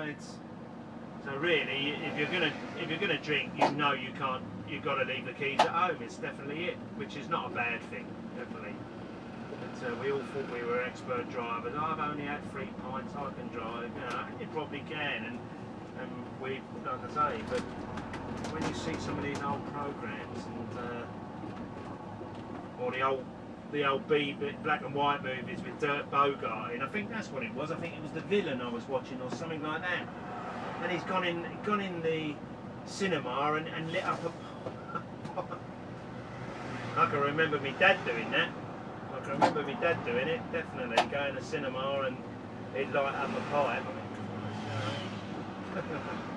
So really, if you're gonna drink, you know you can't. You've got to leave the keys at home. It's definitely it, which is not a bad thing, definitely. But we all thought we were expert drivers. I've only had 3 pints. I can drive. You know, you probably can, and we, like I say, but when you see some of these old programs and or the old black and white movies with Dirk Bogarty, and I think that's what it was. I think it was The Villain I was watching or something like that. And he's gone in the cinema and lit up a. I can remember my dad doing that. I can remember my dad doing it. Definitely going to cinema and he'd light up a pipe.